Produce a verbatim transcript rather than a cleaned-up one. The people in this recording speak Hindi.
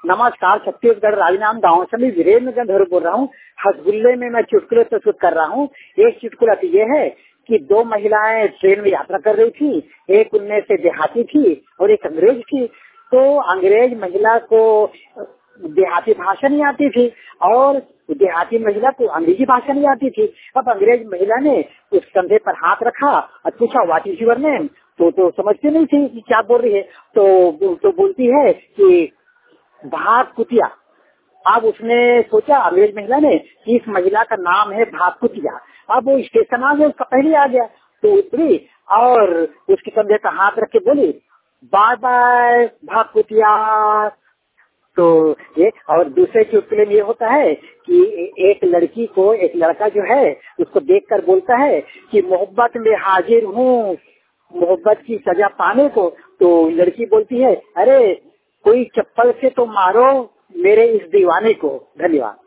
नमस्कार, छत्तीसगढ़ राजनाम गाँव से मैं वीरेंद्र धर बोल रहा हूँ। हसगुल्ले में मैं चुटकुले प्रस्तुत कर रहा हूँ। एक चुटकुला तो ये है कि दो महिलाएं ट्रेन में यात्रा कर रही थी। एक उनमें से देहाती थी और एक अंग्रेज थी। तो अंग्रेज महिला को देहाती भाषा नहीं आती थी और देहाती महिला को अंग्रेजी भाषा नहीं आती थी। अब अंग्रेज महिला ने उस कंधे पर हाथ रखा और पूछा व्हाट इज योर नेम। तो तो समझती नहीं थी कि क्या बोल रही है। तो तो बोलती है कि भाग कुतिया। अब उसने सोचा, अंग्रेज महिला ने, कि इस महिला का नाम है भाग कुतिया। अब वो स्टेशन आ गया, उसका पहले आ गया। तो उतरी और उसके कंधे पर हाथ रख के बोली बाय बाय भाग कुतिया। तो ये और दूसरे चुटकुले में ये होता है कि एक लड़की को एक लड़का जो है उसको देखकर बोलता है कि मोहब्बत में हाजिर हूँ मोहब्बत की सजा पाने को। तो लड़की बोलती है अरे कोई चप्पल से तो मारो मेरे इस दीवाने को। धन्यवाद।